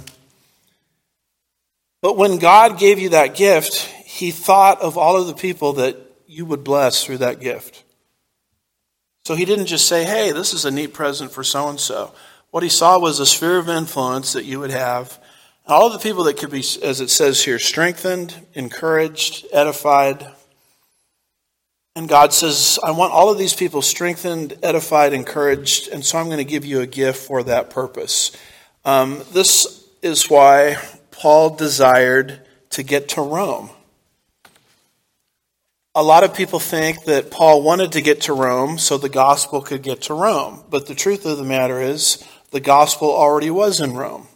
But when God gave you that gift, he thought of all of the people that you would bless through that gift. So he didn't just say, hey, this is a neat present for so-and-so. What he saw was a sphere of influence that you would have. All of the people that could be, as it says here, strengthened, encouraged, edified. And God says, I want all of these people strengthened, edified, encouraged, and so I'm going to give you a gift for that purpose. Um, this is why Paul desired to get to Rome. A lot of people think that Paul wanted to get to Rome so the gospel could get to Rome. But the truth of the matter is, the gospel already was in Rome.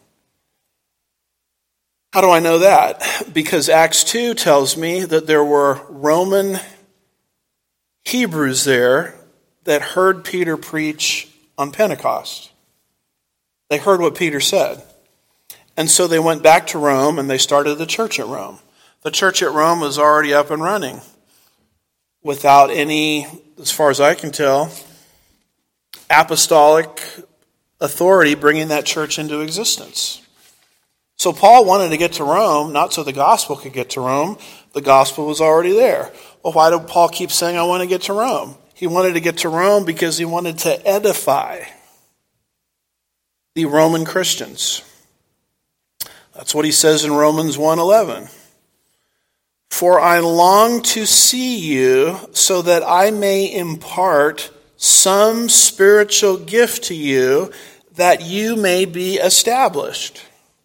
How do I know that? Because Acts two tells me that there were Roman Hebrews there that heard Peter preach on Pentecost. They heard what Peter said. And so they went back to Rome and they started the church at Rome. The church at Rome was already up and running without any, as far as I can tell, apostolic authority bringing that church into existence. So Paul wanted to get to Rome, not so the gospel could get to Rome. The gospel was already there. Well, why did Paul keep saying, I want to get to Rome? He wanted to get to Rome because he wanted to edify the Roman Christians. That's what he says in Romans one eleven. For I long to see you so that I may impart some spiritual gift to you that you may be established.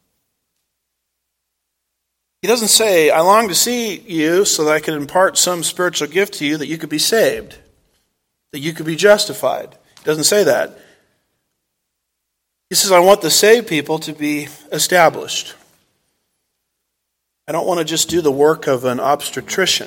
He doesn't say, I long to see you so that I can impart some spiritual gift to you that you could be saved, that you could be justified. He doesn't say that. He says, I want the saved people to be established. I don't want to just do the work of an obstetrician,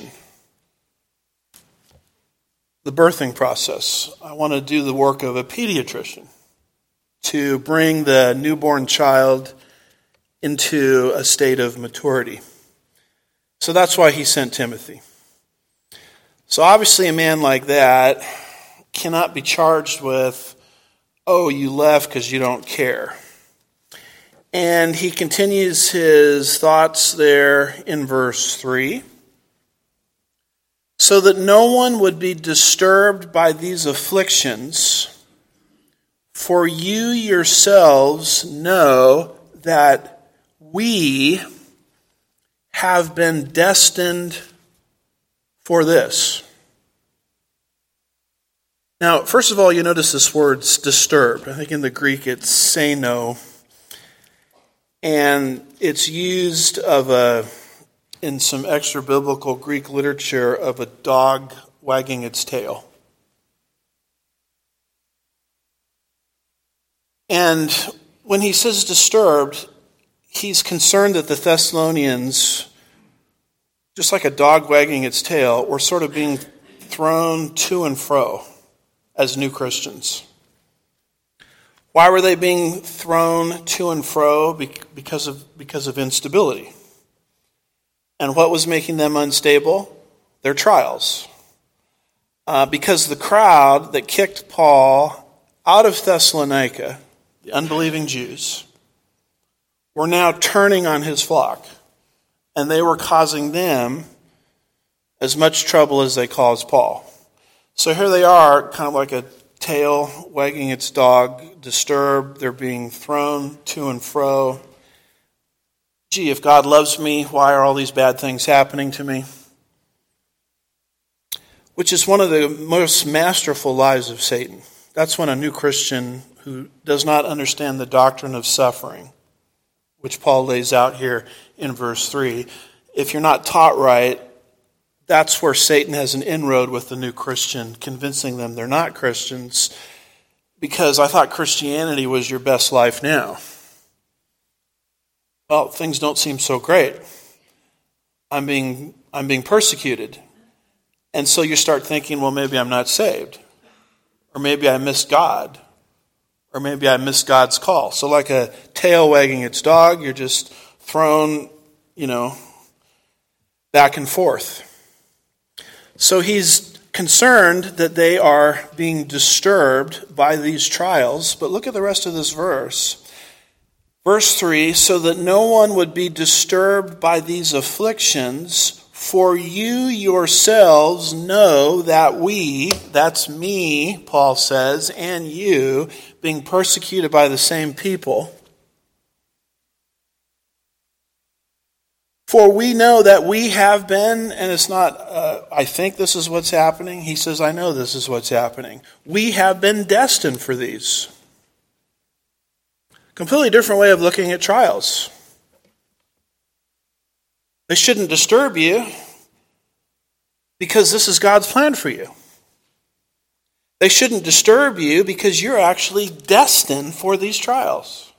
the birthing process. I want to do the work of a pediatrician to bring the newborn child into a state of maturity. It So that's why he sent Timothy. So obviously a man like that cannot be charged with, oh, you left because you don't care. And he continues his thoughts there in verse three. So that no one would be disturbed by these afflictions, for you yourselves know that we have been destined for this. Now, first of all, you notice this word disturbed. I think in the Greek it's seno. And it's used of a, in some extra biblical Greek literature, of a dog wagging its tail. And when he says disturbed, he's concerned that the Thessalonians, just like a dog wagging its tail, were sort of being thrown to and fro as new Christians. Why were they being thrown to and fro? Because of, because of instability. And what was making them unstable? Their trials. Uh, because the crowd that kicked Paul out of Thessalonica, the unbelieving Jews, were now turning on his flock. And they were causing them as much trouble as they caused Paul. So here they are, kind of like a tail wagging its dog, disturbed. They're being thrown to and fro. Gee, if God loves me, why are all these bad things happening to me? Which is one of the most masterful lies of Satan. That's when a new Christian who does not understand the doctrine of suffering, which Paul lays out here in verse three, if you're not taught right, that's where Satan has an inroad with the new Christian, convincing them they're not Christians, because I thought Christianity was your best life now. Well, things don't seem so great. I'm being I'm being persecuted. And so you start thinking, well, maybe I'm not saved. Or maybe I missed God. Or maybe I missed God's call. So like a tail wagging its dog, you're just thrown, you know, back and forth. So he's concerned that they are being disturbed by these trials. But look at the rest of this verse. Verse three, so that no one would be disturbed by these afflictions, for you yourselves know that we, that's me, Paul says, and you, being persecuted by the same people. For we know that we have been, and it's not, uh, I think this is what's happening. He says, I know this is what's happening. We have been destined for these. Completely different way of looking at trials. They shouldn't disturb you because this is God's plan for you. They shouldn't disturb you because you're actually destined for these trials.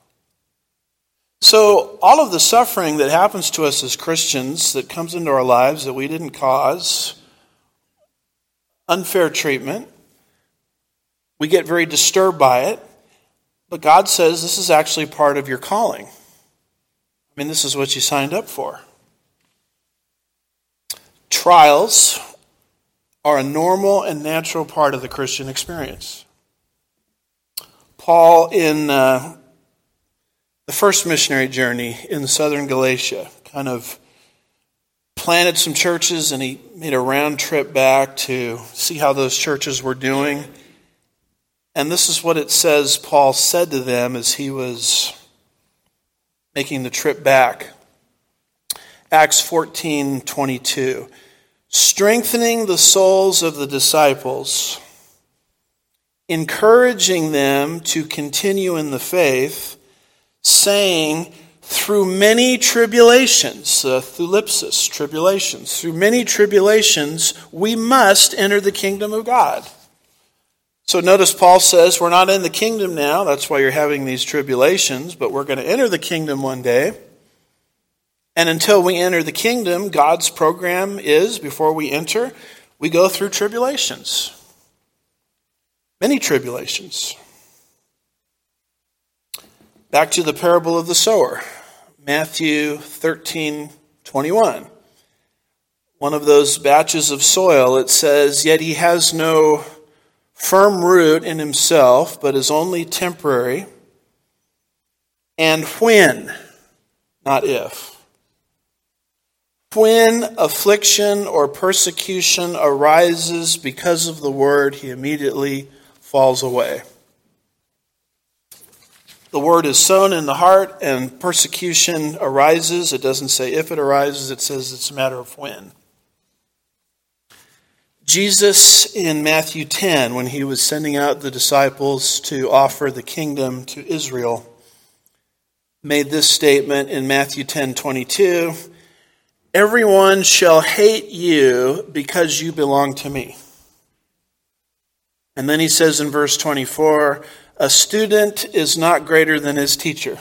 So all of the suffering that happens to us as Christians that comes into our lives that we didn't cause, unfair treatment, we get very disturbed by it. But God says this is actually part of your calling. I mean, this is what you signed up for. Trials are a normal and natural part of the Christian experience. Paul, in uh, the first missionary journey in southern Galatia, kind of planted some churches, and he made a round trip back to see how those churches were doing. And this is what it says Paul said to them as he was making the trip back. Acts fourteen twenty-two. Strengthening the souls of the disciples, encouraging them to continue in the faith, saying, through many tribulations, uh, thulipsis, tribulations, through many tribulations, we must enter the kingdom of God. So notice Paul says we're not in the kingdom now. That's why you're having these tribulations. But we're going to enter the kingdom one day. And until we enter the kingdom, God's program is, before we enter, we go through tribulations. Many tribulations. Back to the parable of the sower. Matthew thirteen twenty-one. one of those batches of soil, it says, "Yet he has no firm root in himself, but is only temporary. And when," not if, "when affliction or persecution arises because of the word, he immediately falls away." The word is sown in the heart and persecution arises. It doesn't say if it arises, it says it's a matter of when. Jesus in Matthew ten, when he was sending out the disciples to offer the kingdom to Israel, made this statement in Matthew ten twenty-two, "Everyone shall hate you because you belong to me." And then he says in verse twenty-four, "A student is not greater than his teacher.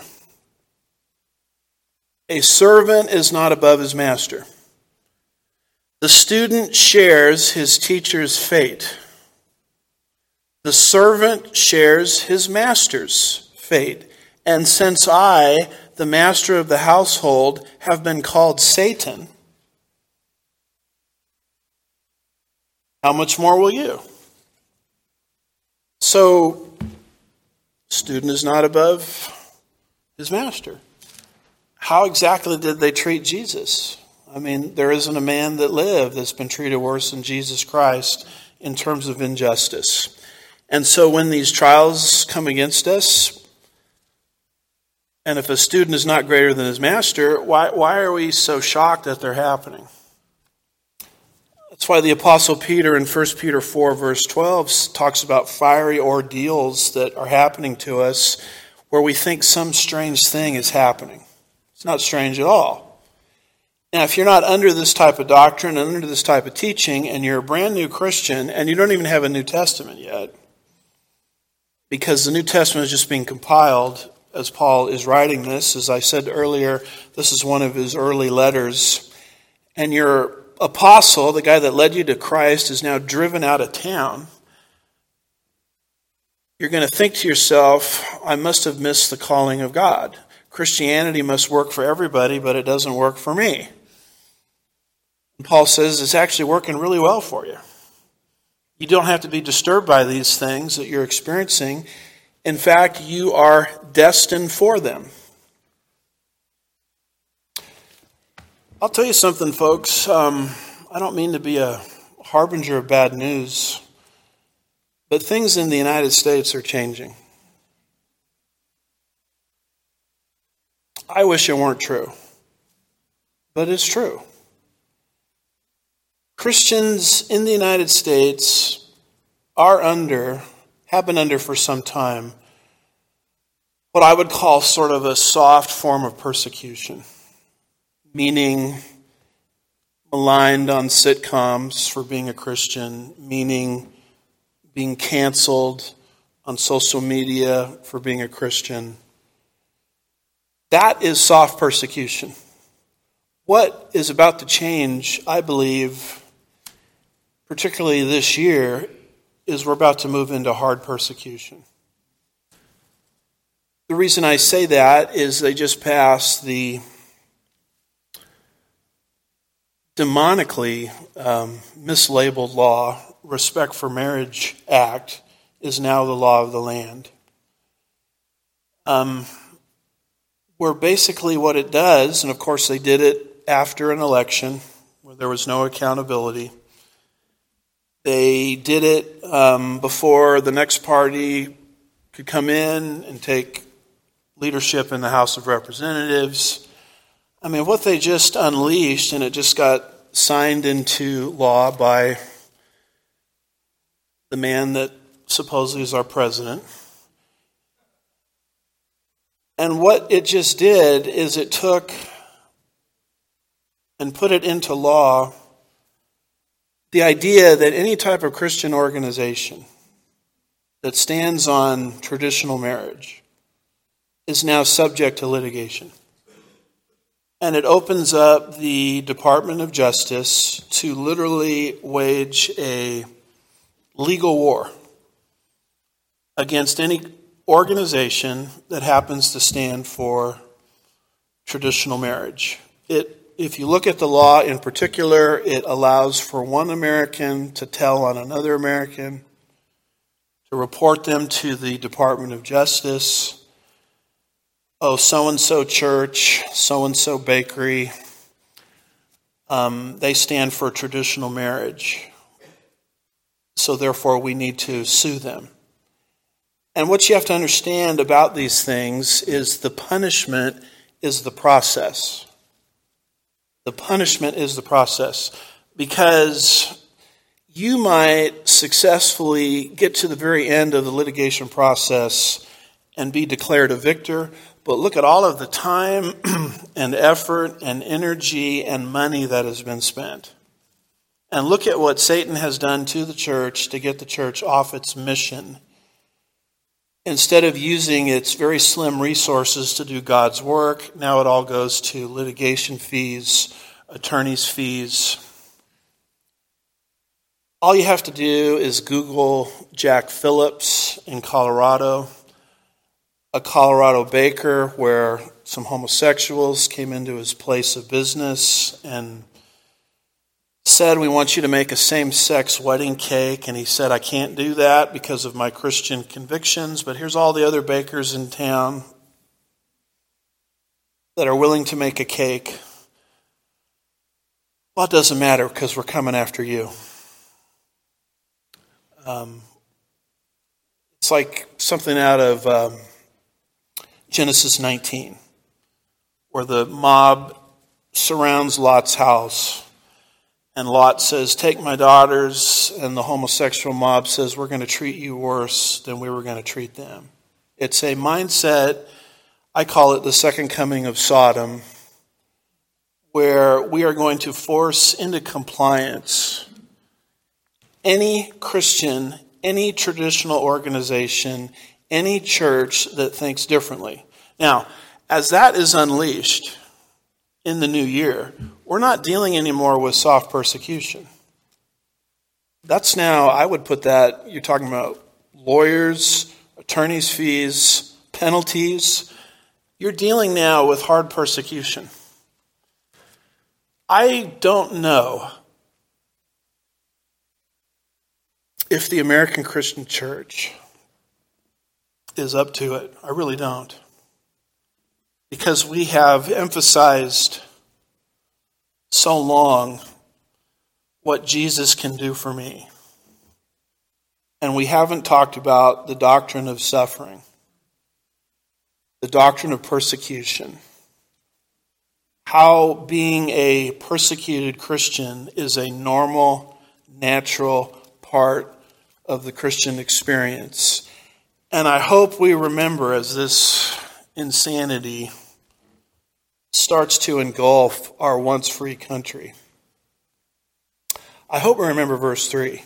A servant is not above his master. The student shares his teacher's fate. The servant shares his master's fate. And since I, the master of the household, have been called Satan, how much more will you?" So, student is not above his master. How exactly did they treat Jesus? I mean, there isn't a man that lived that's been treated worse than Jesus Christ in terms of injustice. And so when these trials come against us, and if a student is not greater than his master, why, why are we so shocked that they're happening? That's why the Apostle Peter in First Peter four, verse twelve, talks about fiery ordeals that are happening to us where we think some strange thing is happening. It's not strange at all. Now, if you're not under this type of doctrine and under this type of teaching, and you're a brand new Christian, and you don't even have a New Testament yet, because the New Testament is just being compiled as Paul is writing this. As I said earlier, this is one of his early letters. And your apostle, the guy that led you to Christ, is now driven out of town. You're going to think to yourself, I must have missed the calling of God. Christianity must work for everybody, but it doesn't work for me. And Paul says it's actually working really well for you. You don't have to be disturbed by these things that you're experiencing. In fact, you are destined for them. I'll tell you something, folks. Um, I don't mean to be a harbinger of bad news, but things in the United States are changing. I wish it weren't true, but it's true. Christians in the United States are under, have been under for some time, what I would call sort of a soft form of persecution, meaning maligned on sitcoms for being a Christian, meaning being canceled on social media for being a Christian. That is soft persecution. What is about to change, I believe, particularly this year, is we're about to move into hard persecution. The reason I say that is they just passed the demonically um, mislabeled law, Respect for Marriage Act, is now the law of the land. Um, where basically what it does, and of course they did it after an election where there was no accountability. They did it um, before the next party could come in and take leadership in the House of Representatives. I mean, what they just unleashed, and it just got signed into law by the man that supposedly is our president. And what it just did is it took and put it into law the idea that any type of Christian organization that stands on traditional marriage is now subject to litigation. And it opens up the Department of Justice to literally wage a legal war against any organization that happens to stand for traditional marriage. It if you look at the law in particular, it allows for one American to tell on another American, to report them to the Department of Justice. Oh, so-and-so church, so-and-so bakery, um, they stand for traditional marriage. So therefore, we need to sue them. And what you have to understand about these things is the punishment is the process. The punishment is the process. Because you might successfully get to the very end of the litigation process and be declared a victor, but look at all of the time and effort and energy and money that has been spent. And look at what Satan has done to the church to get the church off its mission. Instead of using its very slim resources to do God's work, now it all goes to litigation fees, attorney's fees. All you have to do is Google Jack Phillips in Colorado, a Colorado baker where some homosexuals came into his place of business and said, "We want you to make a same-sex wedding cake." And he said, "I can't do that because of my Christian convictions, but here's all the other bakers in town that are willing to make a cake." Well, it doesn't matter because we're coming after you. Um, it's like something out of um, Genesis nineteen, where the mob surrounds Lot's house. And Lot says, "Take my daughters," and the homosexual mob says, "We're going to treat you worse than we were going to treat them." It's a mindset, I call it the second coming of Sodom, where we are going to force into compliance any Christian, any traditional organization, any church that thinks differently. Now, as that is unleashed in the new year, we're not dealing anymore with soft persecution. That's now, I would put that, you're talking about lawyers, attorneys' fees, penalties. You're dealing now with hard persecution. I don't know if the American Christian Church is up to it. I really don't. Because we have emphasized so long what Jesus can do for me. And we haven't talked about the doctrine of suffering, the doctrine of persecution, how being a persecuted Christian is a normal, natural part of the Christian experience. And I hope we remember as this insanity starts to engulf our once free country. I hope we remember verse three.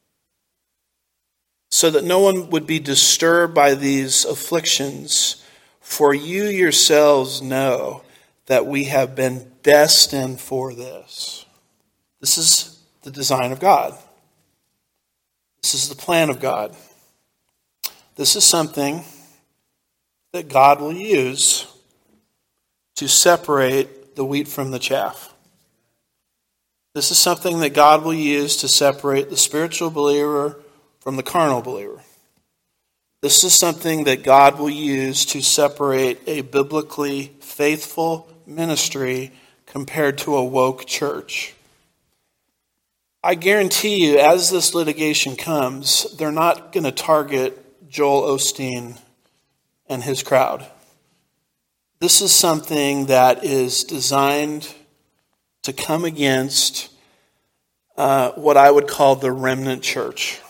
So that no one would be disturbed by these afflictions, for you yourselves know that we have been destined for this. This is the design of God. This is the plan of God. This is something that God will use to separate the wheat from the chaff. This is something that God will use to separate the spiritual believer from the carnal believer. This is something that God will use to separate a biblically faithful ministry compared to a woke church. I guarantee you, as this litigation comes, they're not going to target Joel Osteen and his crowd. This is something that is designed to come against uh, what I would call the remnant church.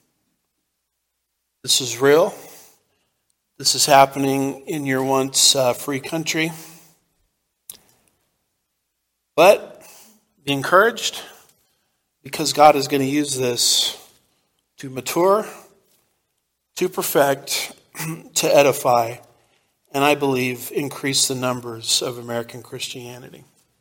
This is real. This is happening in your once uh, free country. But be encouraged, because God is going to use this to mature, to perfect, to edify, and I believe increase the numbers of American Christianity.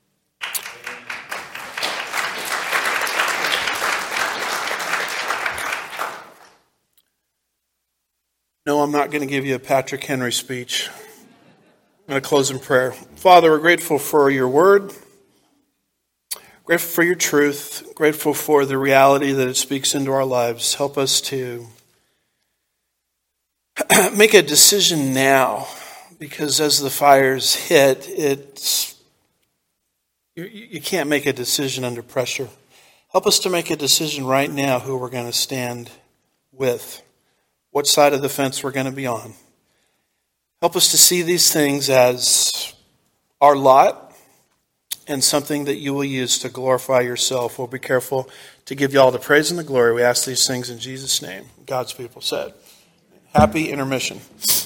No, I'm not going to give you a Patrick Henry speech. I'm going to close in prayer. Father, we're grateful for your word. Grateful for your truth, grateful for the reality that it speaks into our lives. Help us to make a decision now, because as the fires hit, it's you, you can't make a decision under pressure. Help us to make a decision right now who we're going to stand with, what side of the fence we're going to be on. Help us to see these things as our lot and something that you will use to glorify yourself. We'll be careful to give you all the praise and the glory. We ask these things in Jesus' name. God's people said. Happy intermission.